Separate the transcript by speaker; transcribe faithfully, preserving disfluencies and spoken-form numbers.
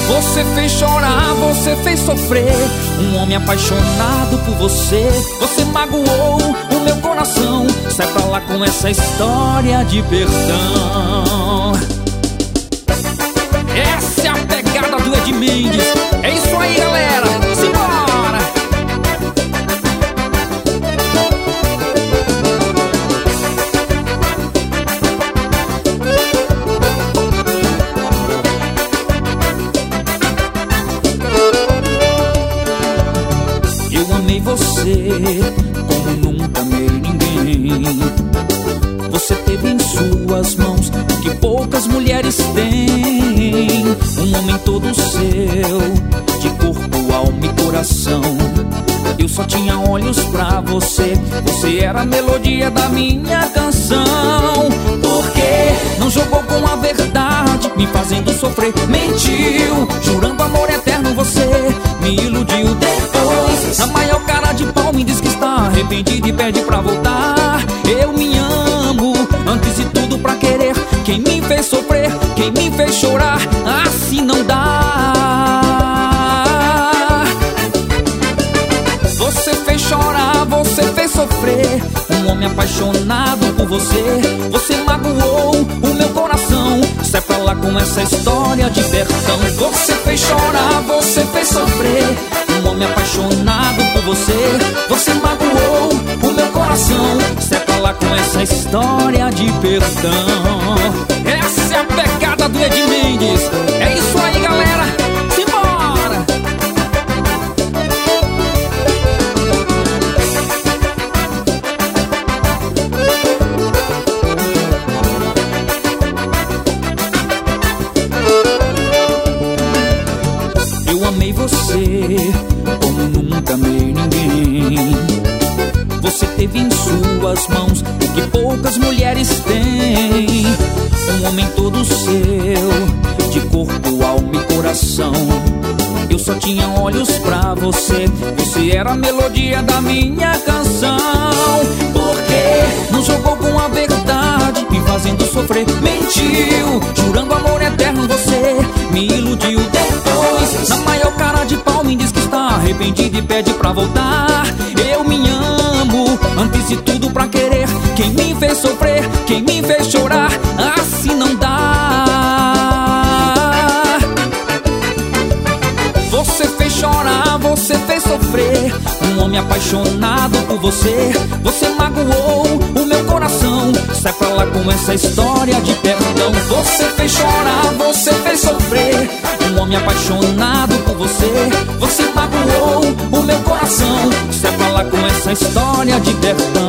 Speaker 1: Você fez chorar, você fez sofrer. Um homem apaixonado por você. Você magoou o meu coração. Sai pra lá com essa história de perdão. Essa é a pegada do Ed Mendes. É isso aí, galera, simbora! Eu amei você como nunca amei ninguém. Você teve em suas mãos o que poucas mulheres têm. Um homem todo seu, de corpo, alma e coração. Eu só tinha olhos pra você. Você era a melodia da minha canção. Por que não jogou com a verdade, me fazendo sofrer? Mentiu, jurando amor eterno. Você me iludiu depois. A maior cara de pau me diz que está arrependido e pede pra voltar. Eu me amo antes de tudo pra querer. Quem me fez sofrer, quem me fez chorar, assim não dá. Você fez chorar, você fez sofrer. Um homem apaixonado por você. Você magoou o meu coração. Sai pra lá com essa história de perdão. Você fez chorar, você fez sofrer. Um homem apaixonado por você. Você magoou o meu coração. Sai pra lá com essa história de perdão. Essa é a pegada do Ed Mendes. É isso aí, galera, simbora! Eu amei você como nunca amei ninguém. Você teve em suas mãos o que poucas mulheres têm. Um homem todo seu, de corpo, alma e coração. Eu só tinha olhos pra você. Você era a melodia da minha canção. Por que não jogou com a verdade, me fazendo sofrer? Mentiu, jurando amor eterno. Você me iludiu depois. Na maior cara de pau me diz que está arrependido e pede pra voltar. Eu me amo antes de tudo pra querer. Quem me fez sofrer, quem me fez chorar, assim não dá. Você fez chorar, você fez sofrer. Um homem apaixonado por você. Você magoou o meu coração. Sai pra lá com essa história de perdão. Você fez chorar, você fez sofrer. Um homem apaixonado por você. Você magoou o meu coração. Sai pra lá com essa história de perdão.